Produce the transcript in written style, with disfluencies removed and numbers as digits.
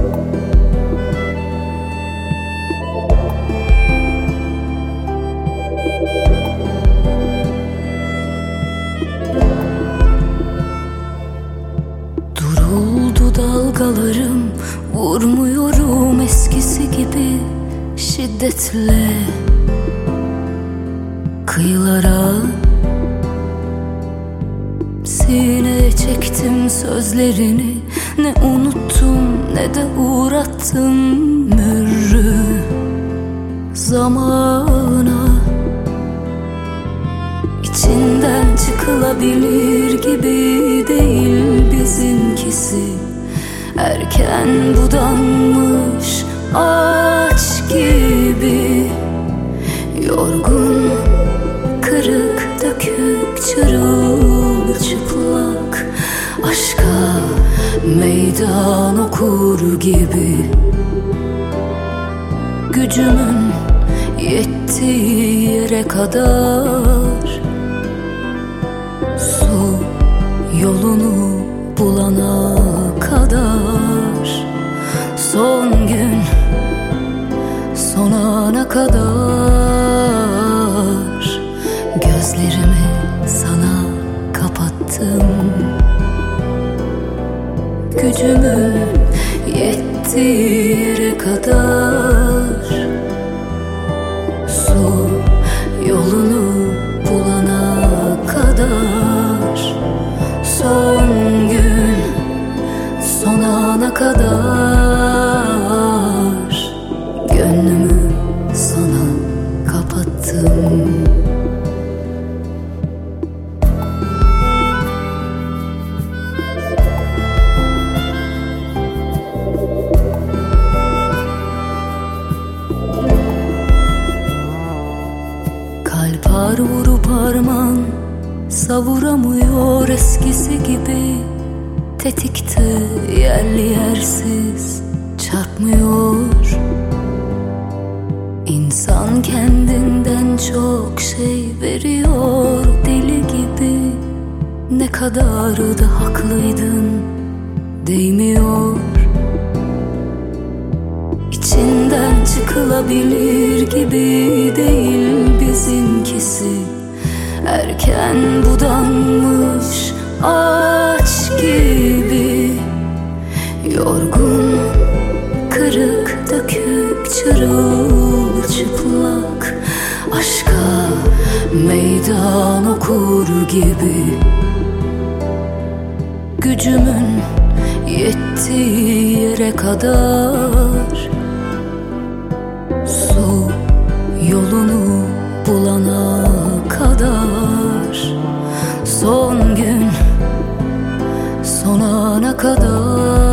Duruldu dalgalarım, vurmuyorum eskisi gibi şiddetle kıyılara. Sineye çektim sözlerini, ne unuttum ne de uğrattım mürrü zamana. İçinden çıkılabilir gibi değil bizimkisi, erken budanmış ağaç gibi. Yorgun, kırık, dökük, çırılçıplak, aşka meydan okur gibi. Gücümün yettiği yere kadar, su yolunu bulana kadar, son gün son ana kadar, gözlerimi sana kapattım. Gücümün yettiği yere kadar, su yolunu bulana kadar, son gün son ana kadar, gönlümü sana kapattım. Kalp ağır vurup harman savuramıyor eskisi gibi. Tetikte yerli yersiz çarpmıyor. İnsan kendinden çok şey veriyor deli gibi. Ne kadar da haklıydın değmiyor. İçinden çıkılabilir gibi değil bizimkisi, erken budanmış ağaç gibi. Yorgun, kırık, dökük, çırılçıplak, aşka meydan okur gibi. Gücümün yettiği yere kadar, su yolunu bulana kadar, son gün son ana kadar,